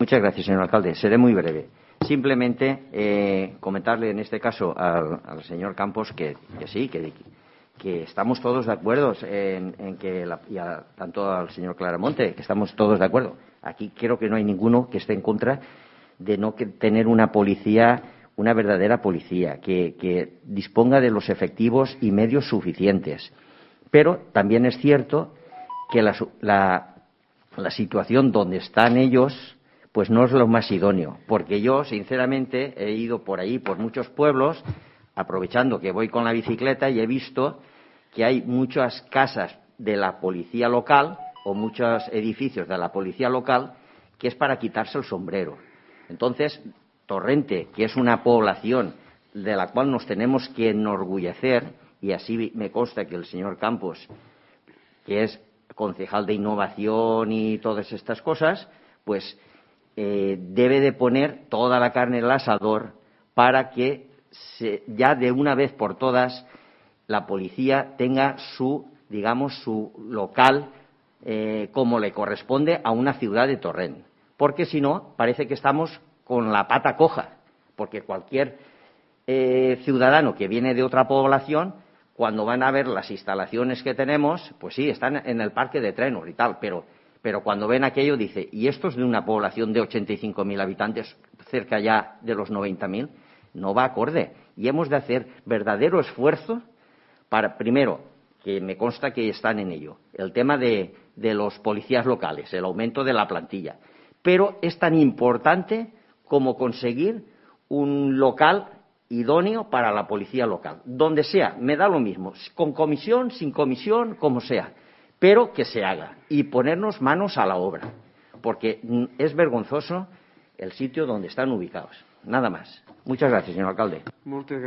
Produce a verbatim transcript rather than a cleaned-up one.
muchas gracias, señor alcalde. Seré muy breve. Simplemente eh, comentarle en este caso al, al señor Campos que, que sí, que, que estamos todos de acuerdo en, en que, la, y a, tanto al señor Claramonte, que estamos todos de acuerdo. Aquí creo que no hay ninguno que esté en contra de no que tener una policía, una verdadera policía, que, que disponga de los efectivos y medios suficientes. Pero también es cierto que la, la, la situación donde están ellos pues no es lo más idóneo, porque yo, sinceramente, he ido por ahí, por muchos pueblos, aprovechando que voy con la bicicleta y he visto que hay muchas casas de la policía local o muchos edificios de la policía local que es para quitarse el sombrero. Entonces, Torrente, que es una población de la cual nos tenemos que enorgullecer, y así me consta que el señor Campos, que es concejal de innovación y todas estas cosas, pues eh, debe de poner toda la carne en el asador para que se, ya de una vez por todas la policía tenga su, digamos, su local eh, como le corresponde a una ciudad de Torrent. Porque si no, parece que estamos con la pata coja, porque cualquier eh, ciudadano que viene de otra población, cuando van a ver las instalaciones que tenemos, pues sí, están en el parque de trenos y tal, pero, pero cuando ven aquello dice, ¿y esto es de una población de ochenta y cinco mil habitantes, cerca ya de los noventa mil? No va acorde. Y hemos de hacer verdadero esfuerzo para, primero, que me consta que están en ello, el tema de, de los policías locales, el aumento de la plantilla. Pero es tan importante como conseguir un local idóneo para la policía local, donde sea, me da lo mismo, con comisión, sin comisión, como sea, pero que se haga y ponernos manos a la obra, porque es vergonzoso el sitio donde están ubicados. Nada más. Muchas gracias, señor alcalde. Moltes